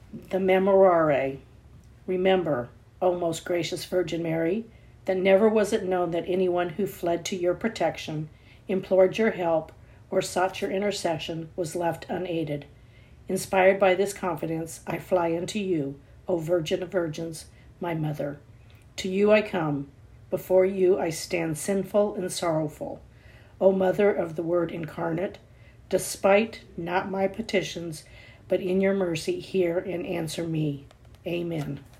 The Memorare. Remember, O most gracious Virgin Mary, that never was it known that anyone who fled to your protection, implored your help, or sought your intercession was left unaided. Inspired by this confidence, I fly unto you, O Virgin of Virgins, my Mother. To you I come. Before you I stand sinful and sorrowful. O Mother of the Word incarnate, despite not my petitions, but in your mercy hear and answer me. Amen.